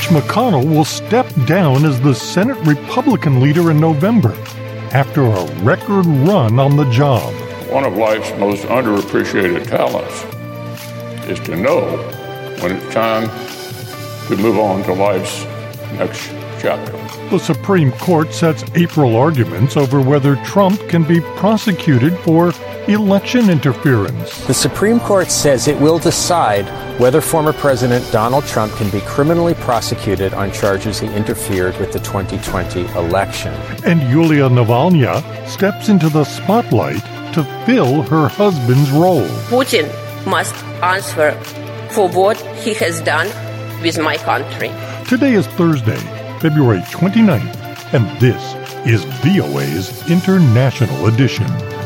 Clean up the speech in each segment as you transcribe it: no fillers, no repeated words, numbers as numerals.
McConnell will step down as the Senate Republican leader in November after a record run on the job. One of life's most underappreciated talents is to know when it's time to move on to life's next chapter. The Supreme Court sets April arguments over whether Trump can be prosecuted for election interference. The Supreme Court says it will decide whether former President Donald Trump can be criminally prosecuted on charges he interfered with the 2020 election. And Yulia Navalny steps into the spotlight to fill her husband's role. Putin must answer for what he has done with my country. Today is Thursday, February 29th, and this is VOA's International Edition.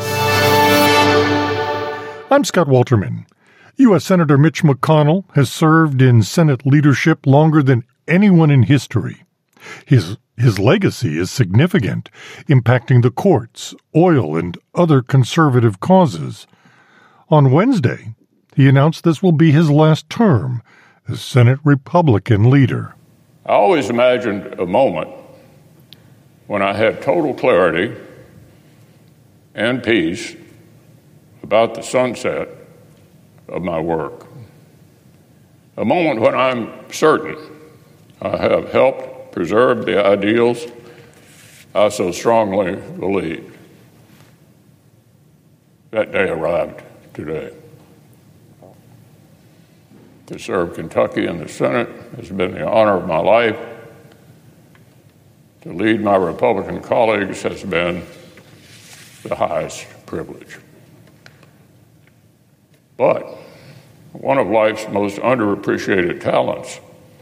I'm Scott Walterman. U.S. Senator Mitch McConnell has served in Senate leadership longer than anyone in history. His legacy is significant, impacting the courts, oil, and other conservative causes. On Wednesday, he announced this will be his last term as Senate Republican leader. I always imagined a moment when I had total clarity and peace about the sunset of my work. A moment when I'm certain I have helped preserve the ideals I so strongly believed. That day arrived today. To serve Kentucky in the Senate has been the honor of my life. To lead my Republican colleagues has been the highest privilege. But one of life's most underappreciated talents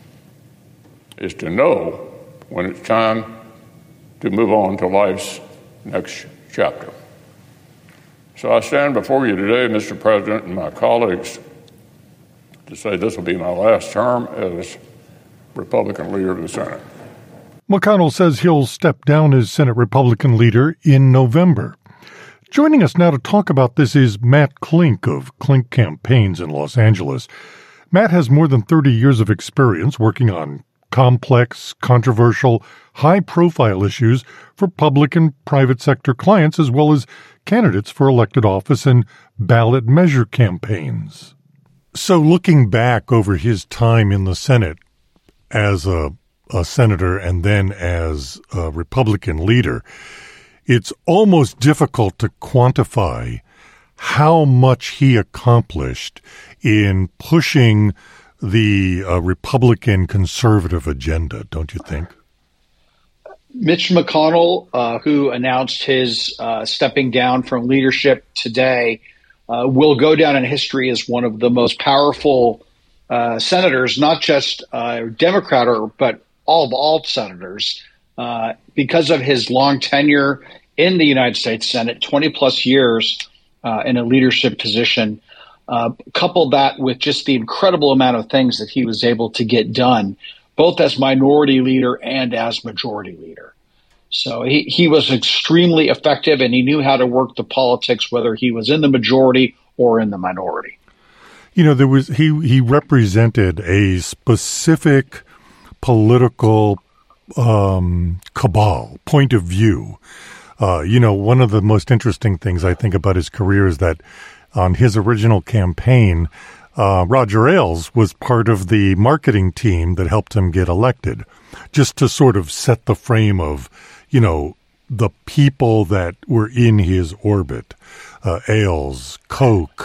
is to know when it's time to move on to life's next chapter. So I stand before you today, Mr. President, and my colleagues, to say this will be my last term as Republican leader of the Senate. McConnell says he'll step down as Senate Republican leader in November. Joining us now to talk about this is Matt Klink of Klink Campaigns in Los Angeles. Matt has more than 30 years of experience working on complex, controversial, high-profile issues for public and private sector clients, as well as candidates for elected office and ballot measure campaigns. So looking back over his time in the Senate as a senator and then as a Republican leader, it's almost difficult to quantify how much he accomplished in pushing the Republican conservative agenda, don't you think? Mitch McConnell, who announced his stepping down from leadership today, will go down in history as one of the most powerful senators, not just Democrat, but all senators, because of his long tenure in the United States Senate, 20 plus years in a leadership position. Couple that with just the incredible amount of things that he was able to get done, both as minority leader and as majority leader. So he was extremely effective, and he knew how to work the politics, whether he was in the majority or in the minority. You know, he represented a specific political cabal, point of view. One of the most interesting things I think about his career is that on his original campaign, Roger Ailes was part of the marketing team that helped him get elected, just to sort of set the frame of, the people that were in his orbit. Ailes, Koch,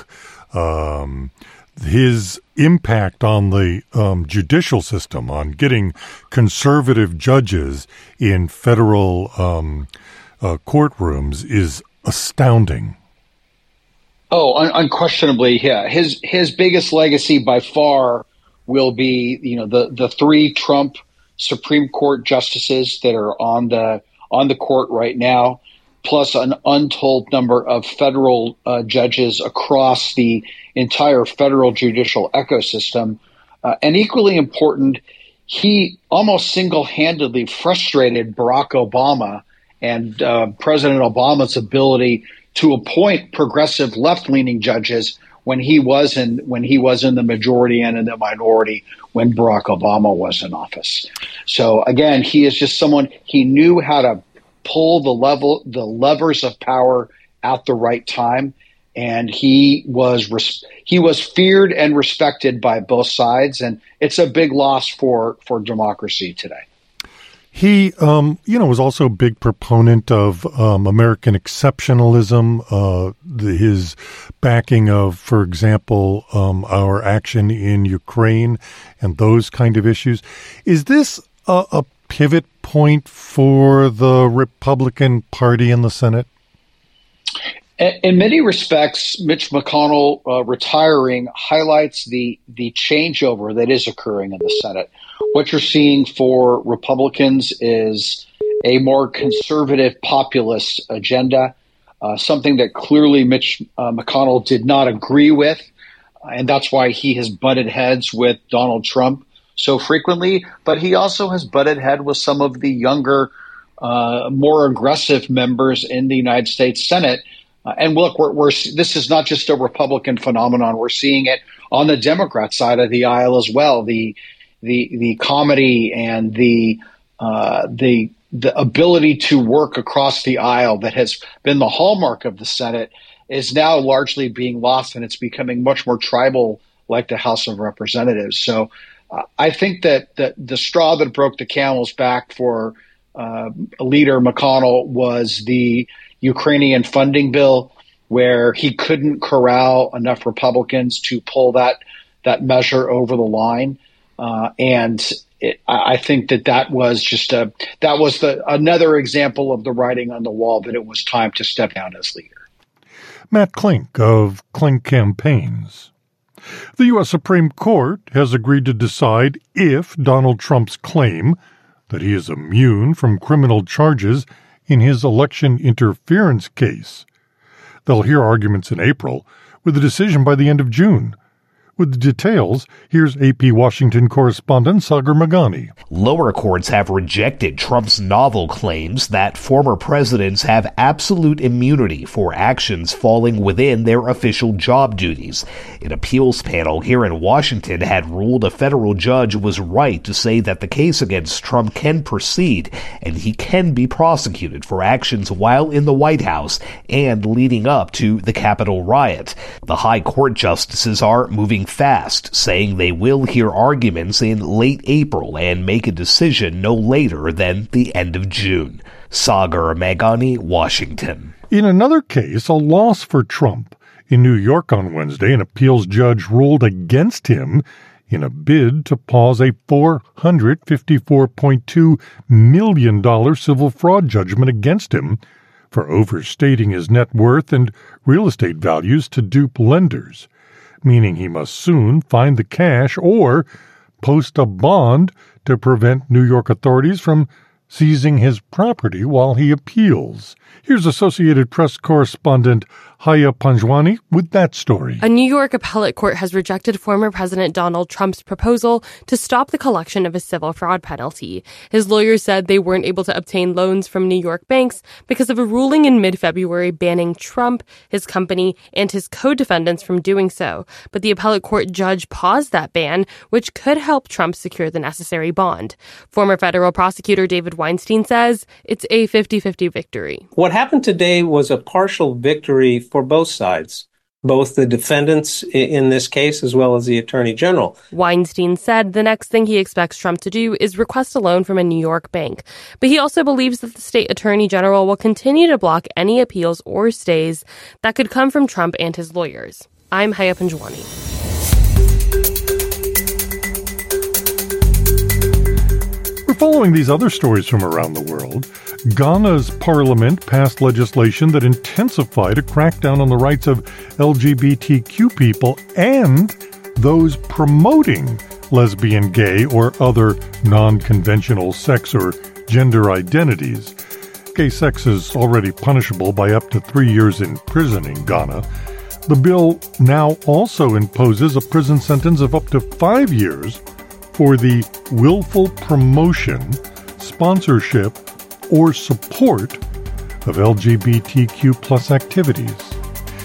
his impact on the judicial system, on getting conservative judges in federal courtrooms is astounding. Oh, unquestionably, yeah. His biggest legacy by far will be, the three Trump Supreme Court justices that are on the court right now, plus an untold number of federal judges across the entire federal judicial ecosystem. And equally important, he almost single-handedly frustrated Barack Obama and President Obama's ability to appoint progressive left-leaning judges when he was in the majority and in the minority when Barack Obama was in office. So again, he is just someone, he knew how to pull the levers of power at the right time, and he was feared and respected by both sides, and it's a big loss for democracy today. He, was also a big proponent of American exceptionalism, his backing of, for example, our action in Ukraine and those kind of issues. Is this a pivot point for the Republican Party in the Senate? In many respects, Mitch McConnell retiring highlights the changeover that is occurring in the Senate. What you're seeing for Republicans is a more conservative populist agenda, something that clearly Mitch McConnell did not agree with, and that's why he has butted heads with Donald Trump so frequently. But he also has butted head with some of the younger, more aggressive members in the United States Senate. And look, this is not just a Republican phenomenon. We're seeing it on the Democrat side of the aisle as well. The comedy and the ability to work across the aisle that has been the hallmark of the Senate is now largely being lost, and it's becoming much more tribal, like the House of Representatives. So I think that the straw that broke the camel's back for Leader McConnell was the Ukrainian funding bill, where he couldn't corral enough Republicans to pull that measure over the line. I think that was another example of the writing on the wall that it was time to step down as leader. Matt Klink of Klink Campaigns. The U.S. Supreme Court has agreed to decide if Donald Trump's claim that he is immune from criminal charges in his election interference case. They'll hear arguments in April, with a decision by the end of June. With the details, here's AP Washington correspondent Sagar Meghani. Lower courts have rejected Trump's novel claims that former presidents have absolute immunity for actions falling within their official job duties. An appeals panel here in Washington had ruled a federal judge was right to say that the case against Trump can proceed and he can be prosecuted for actions while in the White House and leading up to the Capitol riot. The high court justices are moving fast, saying they will hear arguments in late April and make a decision no later than the end of June. Sagar Meghani, Washington. In another case, a loss for Trump. In New York on Wednesday, an appeals judge ruled against him in a bid to pause a $454.2 million civil fraud judgment against him for overstating his net worth and real estate values to dupe lenders, meaning he must soon find the cash or post a bond to prevent New York authorities from seizing his property while he appeals. Here's Associated Press correspondent Haya Panjwani with that story. A New York appellate court has rejected former President Donald Trump's proposal to stop the collection of a civil fraud penalty. His lawyers said they weren't able to obtain loans from New York banks because of a ruling in mid-February banning Trump, his company, and his co-defendants from doing so. But the appellate court judge paused that ban, which could help Trump secure the necessary bond. Former federal prosecutor David Weinstein says it's a 50-50 victory. What happened today was a partial victory for both sides, both the defendants in this case as well as the attorney general. Weinstein said the next thing he expects Trump to do is request a loan from a New York bank. But he also believes that the state attorney general will continue to block any appeals or stays that could come from Trump and his lawyers. I'm Haya Panjwani. We're following these other stories from around the world. Ghana's parliament passed legislation that intensified a crackdown on the rights of LGBTQ people and those promoting lesbian, gay, or other non-conventional sex or gender identities. Gay sex is already punishable by up to 3 years in prison in Ghana. The bill now also imposes a prison sentence of up to 5 years for the willful promotion, sponsorship, or support of LGBTQ plus activities.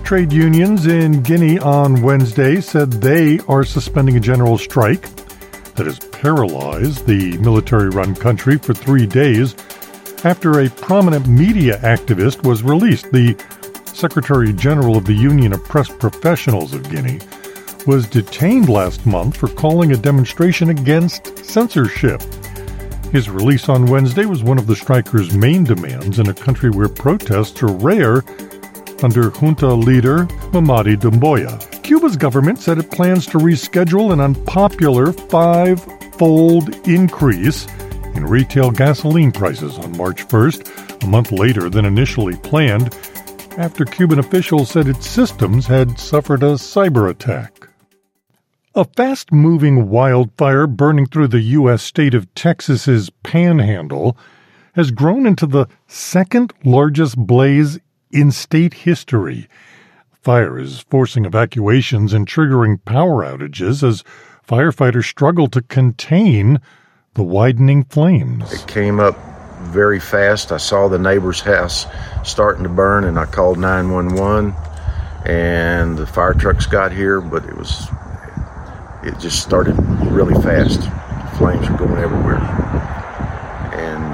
trade unions in Guinea on Wednesday said they are suspending a general strike that has paralyzed the military-run country for 3 days after a prominent media activist was released. The Secretary General of the Union of Press Professionals of Guinea was detained last month for calling a demonstration against censorship. His release on Wednesday was one of the strikers' main demands in a country where protests are rare under junta leader Mamadi Doumbouya. Cuba's government said it plans to reschedule an unpopular 5-fold increase in retail gasoline prices on March 1st, a month later than initially planned, after Cuban officials said its systems had suffered a cyber attack. A fast-moving wildfire burning through the U.S. state of Texas's Panhandle has grown into the second-largest blaze in state history. The fire is forcing evacuations and triggering power outages as firefighters struggle to contain the widening flames. It came up very fast. I saw the neighbor's house starting to burn, and I called 911, and the fire trucks got here, but it just started really fast. The flames were going everywhere. And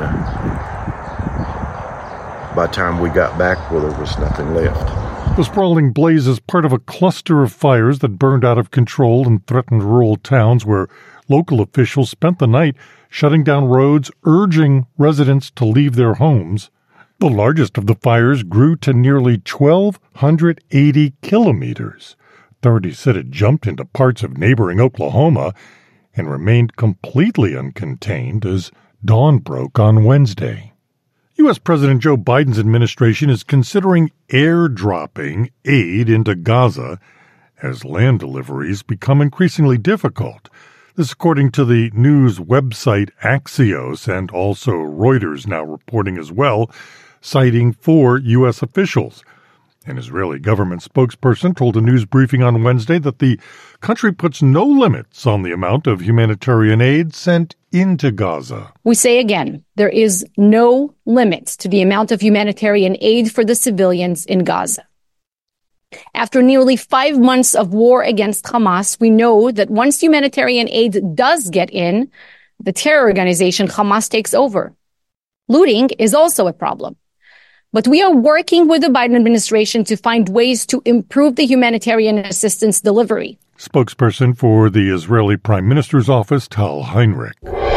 by the time we got back, well, there was nothing left. The sprawling blaze is part of a cluster of fires that burned out of control and threatened rural towns where local officials spent the night shutting down roads, urging residents to leave their homes. The largest of the fires grew to nearly 1,280 kilometers. Authorities said it jumped into parts of neighboring Oklahoma and remained completely uncontained as dawn broke on Wednesday. U.S. President Joe Biden's administration is considering airdropping aid into Gaza as land deliveries become increasingly difficult. This according to the news website Axios, and also Reuters now reporting as well, citing 4 U.S. officials. An Israeli government spokesperson told a news briefing on Wednesday that the country puts no limits on the amount of humanitarian aid sent into Gaza. We say again, there is no limits to the amount of humanitarian aid for the civilians in Gaza. After nearly 5 months of war against Hamas, we know that once humanitarian aid does get in, the terror organization Hamas takes over. Looting is also a problem. But we are working with the Biden administration to find ways to improve the humanitarian assistance delivery. Spokesperson for the Israeli Prime Minister's office, Tal Heinrich.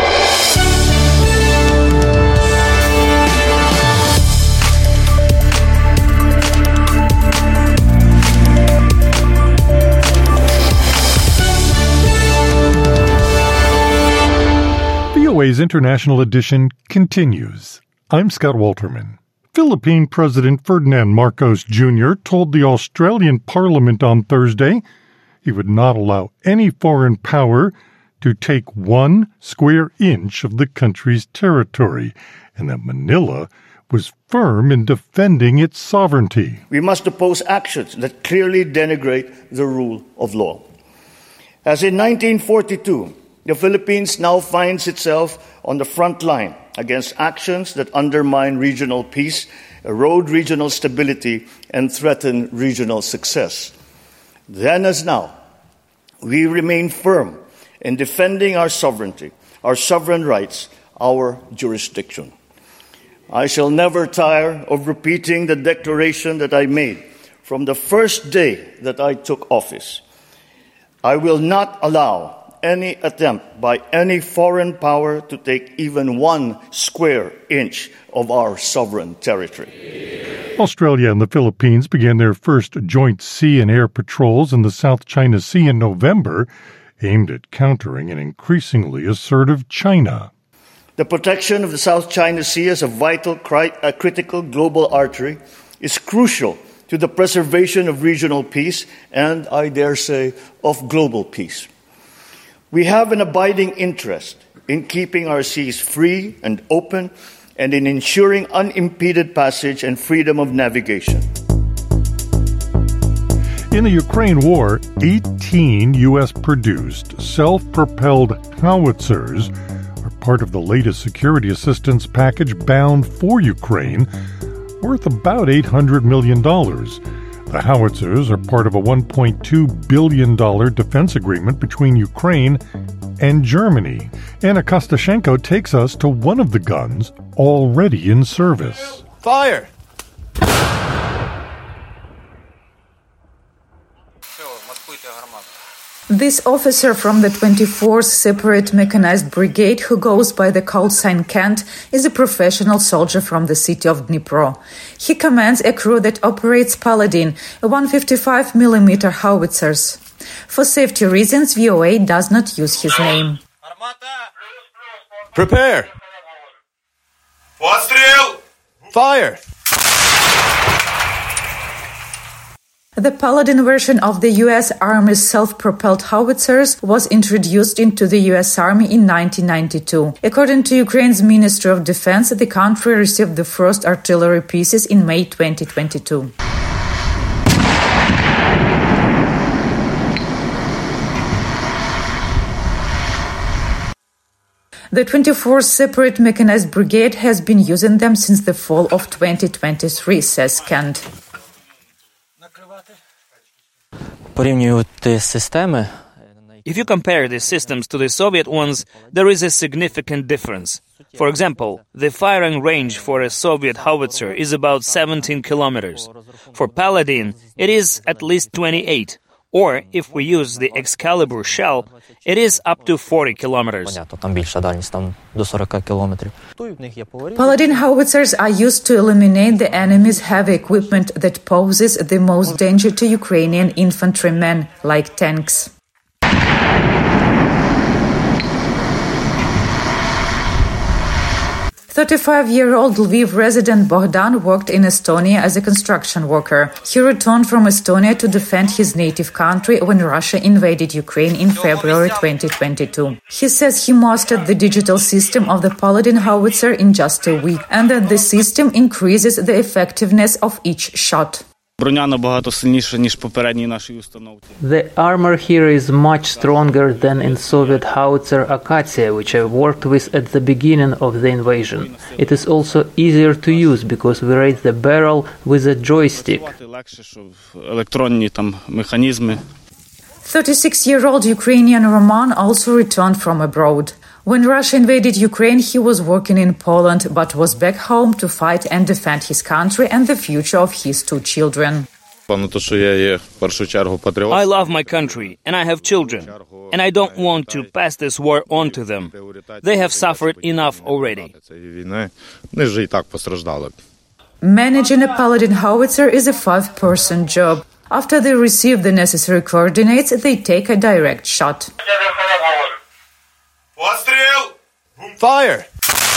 VOA's International Edition continues. I'm Scott Walterman. Philippine President Ferdinand Marcos Jr. told the Australian Parliament on Thursday he would not allow any foreign power to take 1 square inch of the country's territory, and that Manila was firm in defending its sovereignty. We must oppose actions that clearly denigrate the rule of law. As in 1942, the Philippines now finds itself on the front line against actions that undermine regional peace, erode regional stability, and threaten regional success. Then as now, we remain firm in defending our sovereignty, our sovereign rights, our jurisdiction. I shall never tire of repeating the declaration that I made from the first day that I took office. I will not allow any attempt by any foreign power to take even 1 square inch of our sovereign territory. Australia and the Philippines began their first joint sea and air patrols in the South China Sea in November, aimed at countering an increasingly assertive China. The protection of the South China Sea as a vital, critical global artery is crucial to the preservation of regional peace and, I dare say, of global peace. We have an abiding interest in keeping our seas free and open and in ensuring unimpeded passage and freedom of navigation. In the Ukraine war, 18 U.S.-produced self-propelled howitzers are part of the latest security assistance package bound for Ukraine, worth about $800 million. The howitzers are part of a $1.2 billion defense agreement between Ukraine and Germany. Anna Kostashenko takes us to one of the guns already in service. Fire! This officer from the 24th Separate Mechanized Brigade, who goes by the call sign Kent, is a professional soldier from the city of Dnipro. He commands a crew that operates Paladin, a 155mm howitzers. For safety reasons, VOA does not use his name. Prepare! Fire! The Paladin version of the U.S. Army's self-propelled howitzers was introduced into the U.S. Army in 1992. According to Ukraine's Ministry of Defense, the country received the first artillery pieces in May 2022. The 24th Separate Mechanized Brigade has been using them since the fall of 2023, says Kent. If you compare these systems to the Soviet ones, there is a significant difference. For example, the firing range for a Soviet howitzer is about 17 kilometers. For Paladin, it is at least 28. Or, if we use the Excalibur shell, it is up to 40 kilometers. Paladin howitzers are used to eliminate the enemy's heavy equipment that poses the most danger to Ukrainian infantrymen, like tanks. 35-year-old Lviv resident Bogdan worked in Estonia as a construction worker. He returned from Estonia to defend his native country when Russia invaded Ukraine in February 2022. He says he mastered the digital system of the Paladin howitzer in just a week, and that the system increases the effectiveness of each shot. The armor here is much stronger than in Soviet howitzer Akatsiya, which I worked with at the beginning of the invasion. It is also easier to use because we raise the barrel with a joystick. 36-year-old Ukrainian Roman also returned from abroad. When Russia invaded Ukraine, he was working in Poland, but was back home to fight and defend his country and the future of his two children. I love my country, and I have children, and I don't want to pass this war on to them. They have suffered enough already. Managing a Paladin howitzer is a 5-person job. After they receive the necessary coordinates, they take a direct shot. Fire!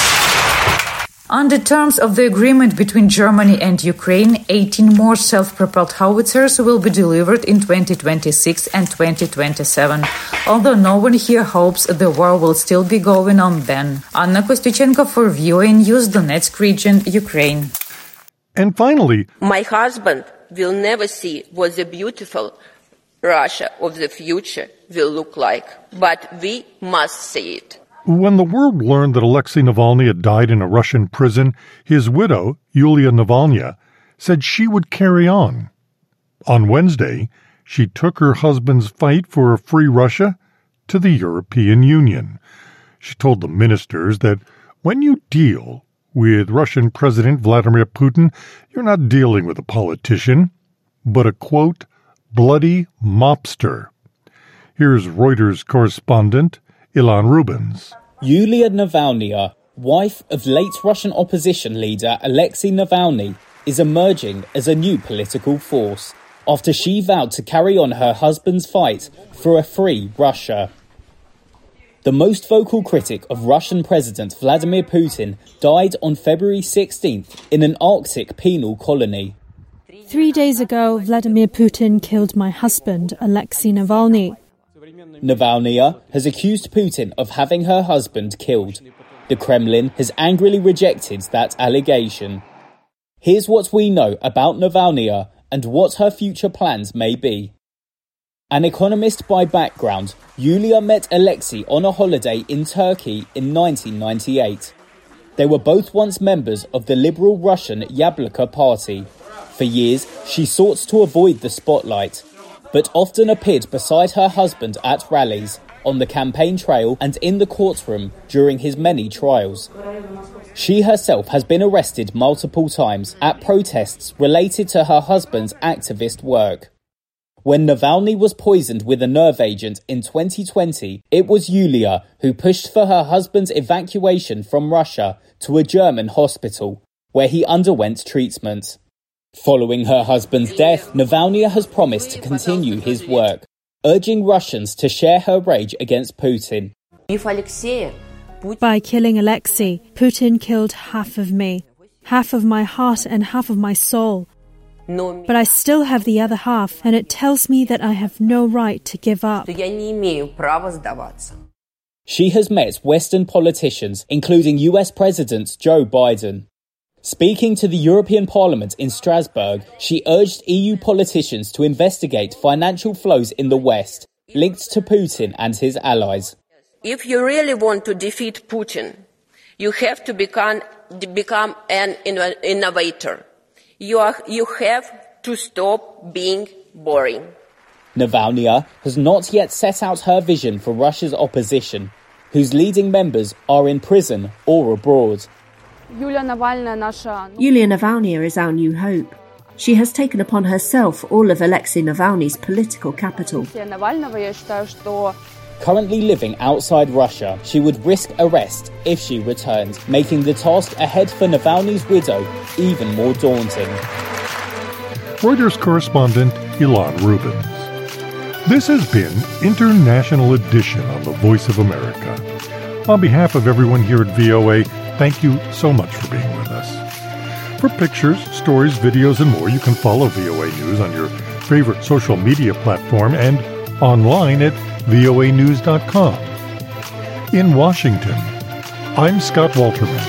Under terms of the agreement between Germany and Ukraine, 18 more self-propelled howitzers will be delivered in 2026 and 2027, although no one here hopes the war will still be going on then. Anna Kostюченko for VOA News, Donetsk region, Ukraine. And finally, my husband will never see what the beautiful Russia of the future will look like, but we must see it. When the world learned that Alexei Navalny had died in a Russian prison, his widow, Yulia Navalnaya, said she would carry on. On Wednesday, she took her husband's fight for a free Russia to the European Union. She told the ministers that when you deal with Russian President Vladimir Putin, you're not dealing with a politician, but a, quote, bloody mobster. Here's Reuters correspondent Ilan Rubens. Yulia Navalnaya, wife of late Russian opposition leader Alexei Navalny, is emerging as a new political force after she vowed to carry on her husband's fight for a free Russia. The most vocal critic of Russian President Vladimir Putin died on February 16th in an Arctic penal colony. 3 days ago, Vladimir Putin killed my husband, Alexei Navalny. Navalnaya has accused Putin of having her husband killed. The Kremlin has angrily rejected that allegation. Here's what we know about Navalnaya and what her future plans may be. An economist by background, Yulia met Alexei on a holiday in Turkey in 1998. They were both once members of the liberal Russian Yabloko party. For years, she sought to avoid the spotlight, but often appeared beside her husband at rallies, on the campaign trail and in the courtroom during his many trials. She herself has been arrested multiple times at protests related to her husband's activist work. When Navalny was poisoned with a nerve agent in 2020, it was Yulia who pushed for her husband's evacuation from Russia to a German hospital, where he underwent treatment. Following her husband's death, Navalny has promised to continue his work, urging Russians to share her rage against Putin. By killing Alexei, Putin killed half of me, half of my heart and half of my soul. But I still have the other half, and it tells me that I have no right to give up. She has met Western politicians, including US President Joe Biden. Speaking to the European Parliament in Strasbourg, she urged EU politicians to investigate financial flows in the West, linked to Putin and his allies. If you really want to defeat Putin, you have to become an innovator. You have to stop being boring. Navalny has not yet set out her vision for Russia's opposition, whose leading members are in prison or abroad. Yulia Navalny is our new hope. She has taken upon herself all of Alexei Navalny's political capital. Currently living outside Russia, she would risk arrest if she returned, making the task ahead for Navalny's widow even more daunting. Reuters correspondent Ilan Rubins. This has been International Edition on the Voice of America. On behalf of everyone here at VOA, thank you so much for being with us. For pictures, stories, videos, and more, you can follow VOA News on your favorite social media platform and online at voanews.com. In Washington, I'm Scott Walterman.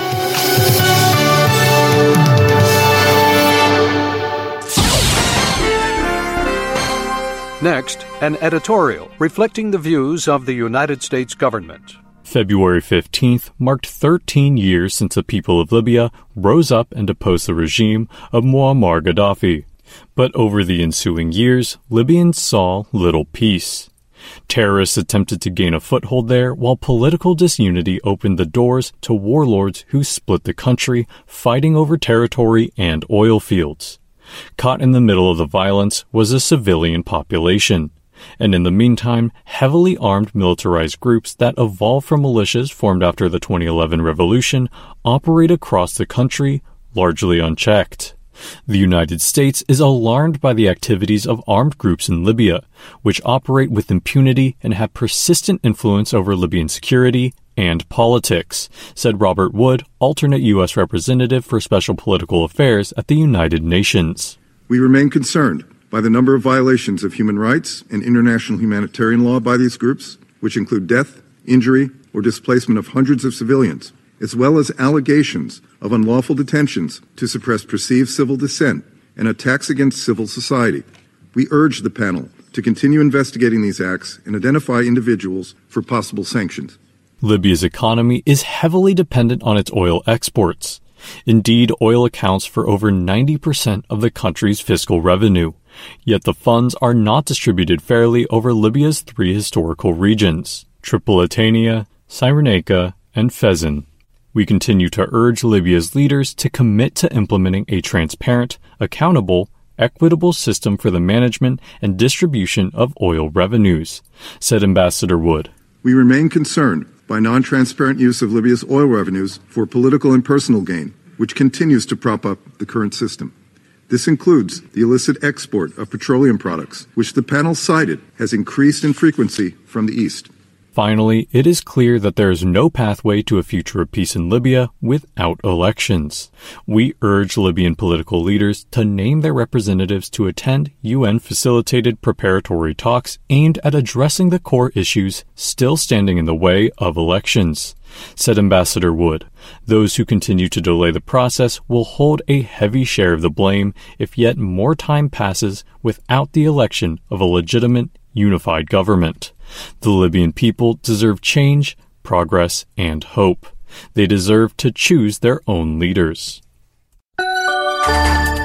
Next, an editorial reflecting the views of the United States government. February 15th marked 13 years since the people of Libya rose up and deposed the regime of Muammar Gaddafi. But over the ensuing years, Libyans saw little peace. Terrorists attempted to gain a foothold there, while political disunity opened the doors to warlords who split the country, fighting over territory and oil fields. Caught in the middle of the violence was a civilian population. And in the meantime, heavily armed militarized groups that evolved from militias formed after the 2011 revolution operate across the country, largely unchecked. The United States is alarmed by the activities of armed groups in Libya, which operate with impunity and have persistent influence over Libyan security and politics, said Robert Wood, alternate U.S. Representative for Special Political Affairs at the United Nations. We remain concerned by the number of violations of human rights and international humanitarian law by these groups, which include death, injury, or displacement of hundreds of civilians, as well as allegations of unlawful detentions to suppress perceived civil dissent and attacks against civil society. We urge the panel to continue investigating these acts and identify individuals for possible sanctions. Libya's economy is heavily dependent on its oil exports. Indeed, oil accounts for over 90% of the country's fiscal revenue. Yet the funds are not distributed fairly over Libya's three historical regions, Tripolitania, Cyrenaica, and Fezzan. We continue to urge Libya's leaders to commit to implementing a transparent, accountable, equitable system for the management and distribution of oil revenues, said Ambassador Wood. We remain concerned by non-transparent use of Libya's oil revenues for political and personal gain, which continues to prop up the current system. This includes the illicit export of petroleum products, which the panel cited has increased in frequency from the east. Finally, it is clear that there is no pathway to a future of peace in Libya without elections. We urge Libyan political leaders to name their representatives to attend UN-facilitated preparatory talks aimed at addressing the core issues still standing in the way of elections, said Ambassador Wood. Those who continue to delay the process will hold a heavy share of the blame if yet more time passes without the election of a legitimate, unified government. The Libyan people deserve change, progress, and hope. They deserve to choose their own leaders.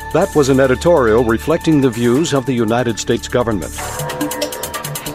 That was an editorial reflecting the views of the United States government.